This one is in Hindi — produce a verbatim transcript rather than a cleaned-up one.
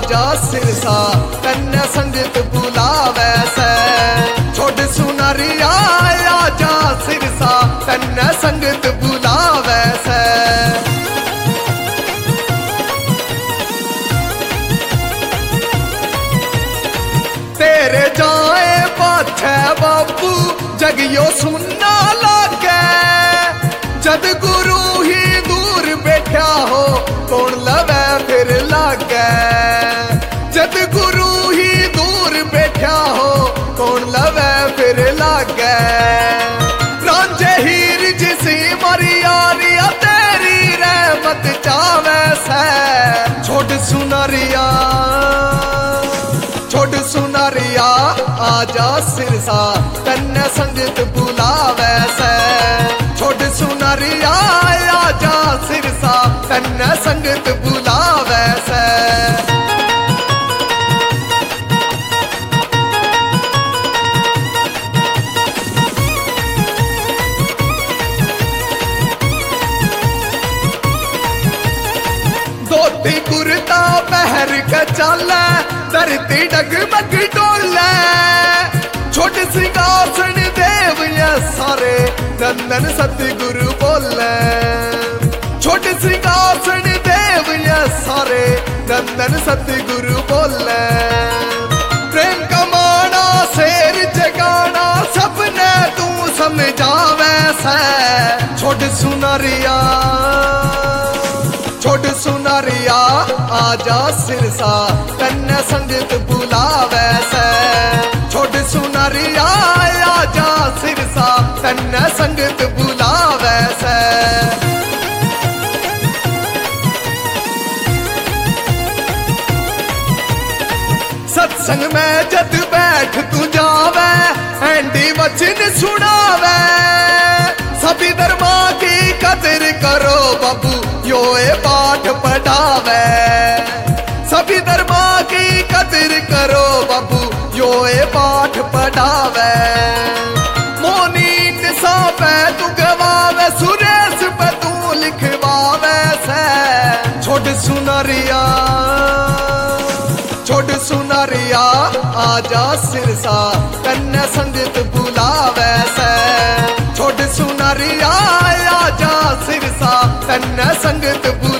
आजा सिरसा कन्या संगत बुलावे से। छोड़ सुनरिया आजा सिरसा कन्या संगत बुलावे से। तेरे जाए पाछे बाबू जगियो सुनना लागे। जद गुरु ही दूर बैठा हो कौन लवे फिर लागे। जद गुरु ही दूर बैठा हो कौन लवे फिर लागे। रांझे हीर जिसी मरी यारिया तेरी रहमत चावे से। छोड़ सुनरिया छोड़ सुनरिया आजा सिरसा कन्या संगत बुलावे से। छोड़ सुनरिया आजा सिरसा कन्या संगत बुलावे से। धोती कुर्ता पहर के चले धरती डगमग डोले। छोट सिंहासन देव या सारे नंदन सतगुरु बोले। छोट सिंहासन देव या सारे नंदन सतगुरु बोले। प्रेम कमाना शेर जगाना सबने तू समझावे से। छोड़ सुनरिया छोड़ सुनरिया आजा सिरसा कन्या संगत बुलावे से। छोड़ सुनरिया आजा सिरसा कन्या संगत बुलावे से। सत्संग में जद बैठ तू जावे एंडी वचन सुनावे। सभी धर्मा की कदर करो बाबू यो ए पाठ पढ़ावे। सभी धर्मा की कदर करो बाबू यो ए पाठ पढ़ावे। मोनी निशा पे तू गवावे सुरेश पे तू लिखवावे से। छोड़ सुनरिया छोड़ सुनरिया आजा सिरसा कन्या संगत बुलावे से। छोड़ सुनरिया आजा सिरसा कन्या संगत बुलावे।